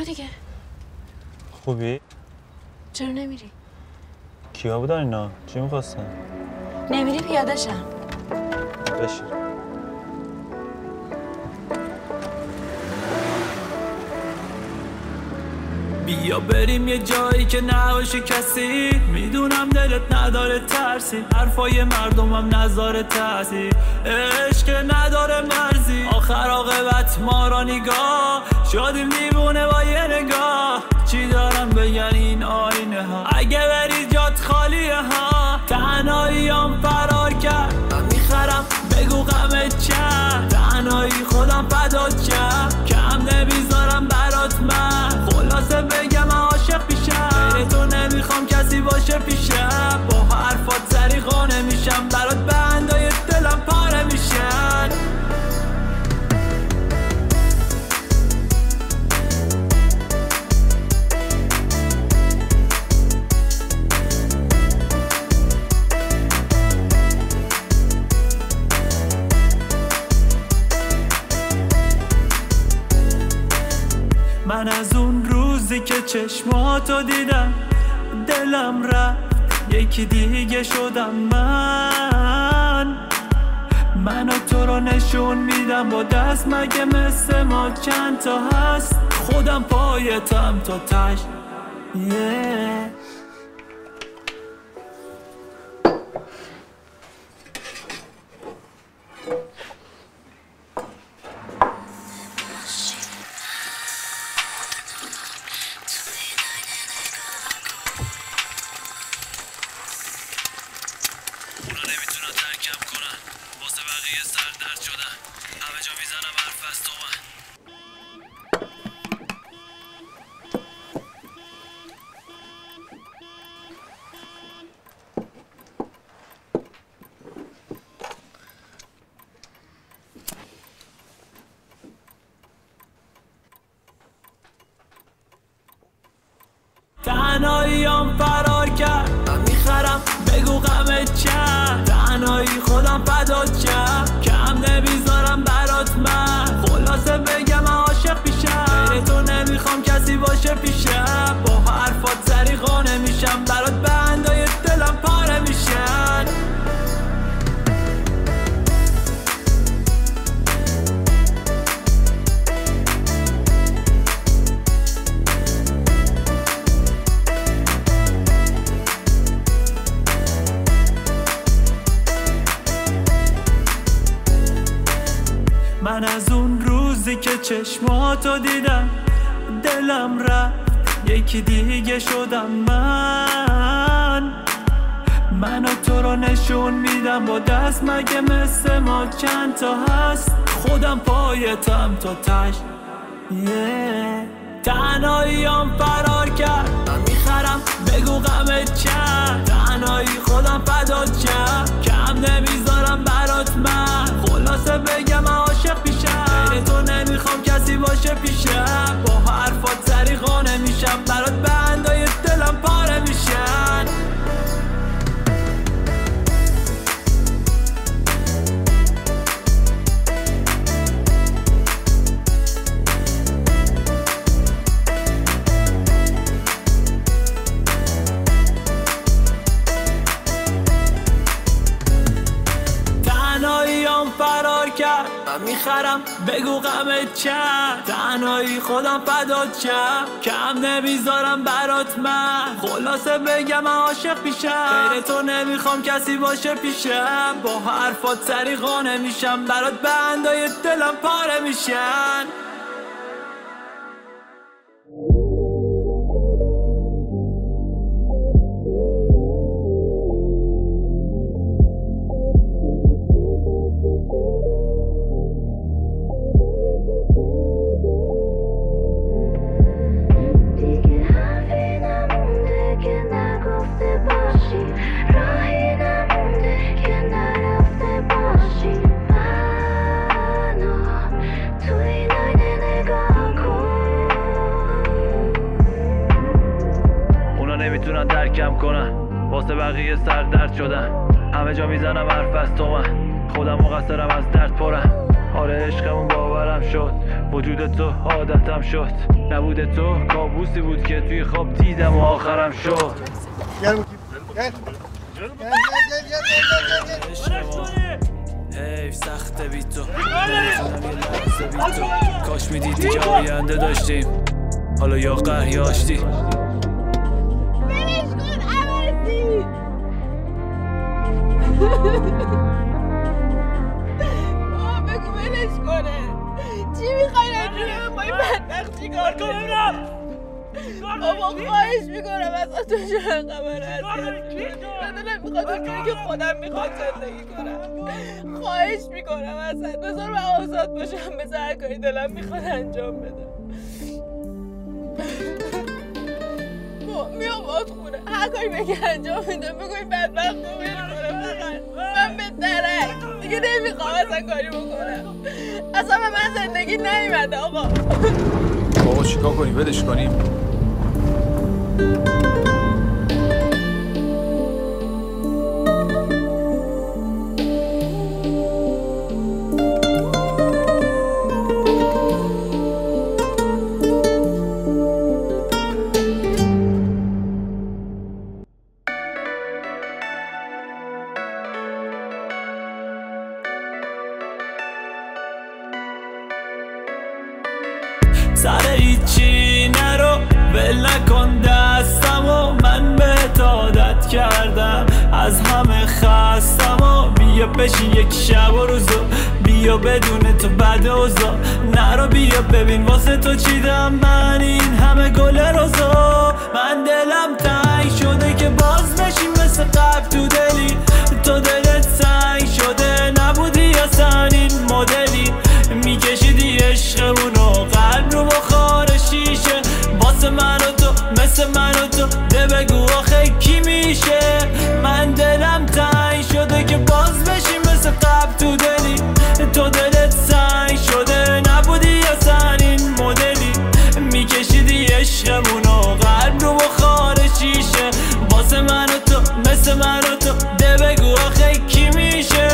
دیگه. خوبی؟ چرا نمیری؟ کیا بودن اینا؟ چی میخواستن؟ نمیری پیاده شم. بشین. بیا بریم یه جایی که نباشه کسی، میدونم دلت نداره ترسی، حرفای مردمم نذاره تاثیر، عشق نداره مرزی، آخر عاقبت ما را نگاه شدیم دیوونه با یه نگاه. چی دارن بگن این آینه ها؟ اگه بری جات خالیه ها. تنهاییام فرار کرد من میخرم بگو غمت چند، تنهایی خودم فدات کرد کم نمیذارم برات من، خلاصه بگم عاشق پیشم، غیر تو نمیخوام کسی باشه پیشم، با حرفات سری خانه میشم، برات بندای دلم پاره میشن. من از اون روزی که چشماتو دیدم دلم رفت یکی دیگه شدم. من و تو رو نشون میدم با دست، مگه مثل ما چند تا هست، خودم پایتم تا تش. تنهاییام فرار کرد من میخرم بگو غمت چند، تنهایی خودم فدات کرد کم نمیذارم برات من، خلاصه بگم عاشق پیشم، غیر تو نمیخوام کسی باشه پیشم، با حرفات سری خانه میشم، برات بندای دلم پاره میشن. من از اون روزی که چشماتو دیدم دلم رفت یکی دیگه شدم. من و تو رو نشون میدم با دست، مگه مثل ما چند تا هست، خودم پایتم تا تش. تنهاییام فرار کرد من میخرم بگو غمت چند، تنهایی خودم فدات کرد کم نمیذارم برات من، خلاصه بگم عاشق پیشم، غیر تو نمیخوام کسی باشه پیشم، با حرفات سری خانه میشم، برات بندای دلم پاره میشن. فرار کرد من میخرم بگو غمت چند، تنهایی خودم فدات کرد کم نمیذارم برات من، خلاصه بگم عاشق پیشم، غیر تو نمیخوام کسی باشه پیشم، با حرفات سری خانه میشم، برات بندای دلم پاره میشن. نمیتونن درکم کنن، واسه بقیه سردرد شدن، همه جا میزنم حرف از تو، من خودم مقصرم از درد پرم، آره عشقمون باورم شد، وجود تو عادتم شد، نبود تو کابوسی بود که توی خواب دیدم و آخرم شد. گل حیف سخته بی تو، نمیتونم یه لحظه بی تو. کاش میدیدی که آینده داشتیم، حالا یا قهر یا آشتی. بلش کن عوضی. بگو بلش کنه. چی میخوای راجعه با این بدبخت چیکار کنم؟ بابا خواهش میکنم از تو چرا خبر هستی؟ من دلم میخواد اونجوری که خودم میخواد زندگی کنم. خواهش میکنم ازت بذار من آزاد باشم، بذار هر کاری دلم میخواد انجام بدم. میام باد خونه هر کاری بگی انجام میدم. بگو این بدبخت رو بیل کنم فقط. من به درک دیگه نمیخوام اصلا کاری بکنم. اصلا به من زندگی نیومده آقا. بابا چیکار کنیم؟ ولش کنیم؟ سر هیچی نرو ول نکن دستمو، من بهت عادت کردم از همه خستم و بیا بشین یک شب و روزو، بیا بدون تو بد اوضاع. نرو بیا ببین واسه تو چیدم من این همه گل روزو. من دلم تنگ شده که باز بشیم مثل قبل تو دلی، تو دلت سنگ شده نبودی اصلا این مدلی. میکشیدی عشقمونو قلب رو بخار شیشه، واسه من و تو مثل من و تو ده بگو آخه کی میشه. من دلم تنگ شده که باز بشیم مثل قبل تو دلی، تو دلت سنگ شده نبودی اصلا این مدلی. میکشیدی عشقمونو قلب رو بخار شیشه، واسه من و تو مثل من و تو ده بگو آخه کی میشه.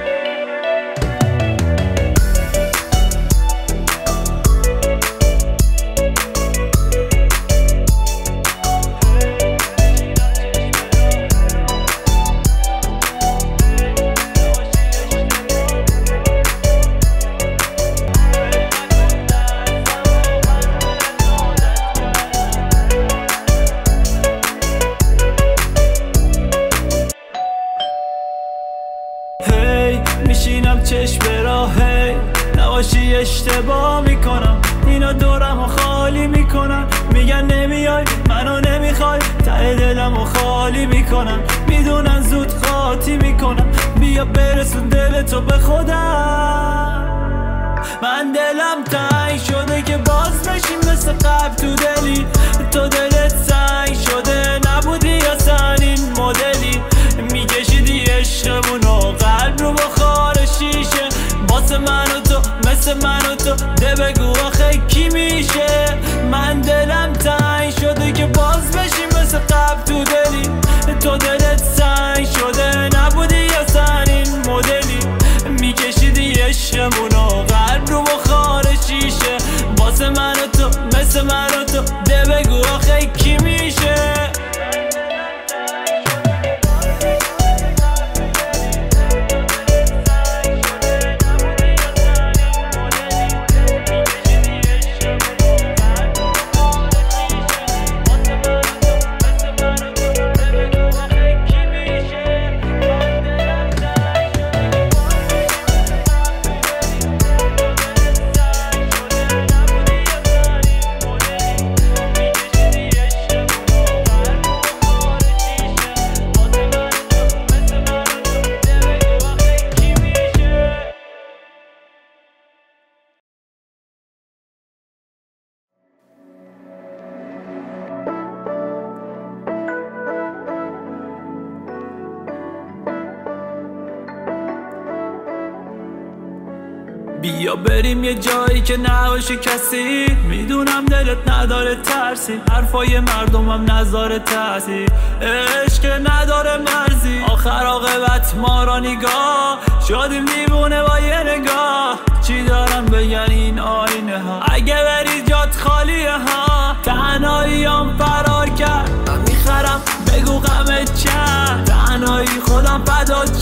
میشینم چشم به راه، نباشی اشتباه میکنم. اینا دورم خالی میکنن، میگن نمیای منو نمیخوای، ته دلمو خالی میکنن. میدونن زود قاطی میکنم، بیا برسون دلتو به خودم. من دلم تنگ شده که باز بشیم مثل قبل تو دلی، تو دلت سنگ شده نبودی اصلا این مدلی. میکشیدی عشقمونو قلب رو بخار شیشه، واسه من و تو مثل من و تو ده بگو آخه کی میشه. من دلم تنگ شده که باز بشیم مثل قبل تو دلی، تو دلت سنگ شده نبودی اصلا این مدلی. میکشیدی عشقمونو قلب رو بخار شیشه، واسه من و تو مثل من و تو ده بگو آخه کی میشه. بیا بریم یه جایی که نباشه کسی، میدونم دلت نداره ترسی، حرفای مردمم نذاره تاثیر، عشق نداره مرزی. آخر عاقبت ما را نگاه شدیم دیوونه با یه نگاه، چی دارن بگن این آینه ها. اگه بری جات خالیه ها، تنهاییام فرار کرد. من میخرم بگو غمت چند، تنهایی خودم فدا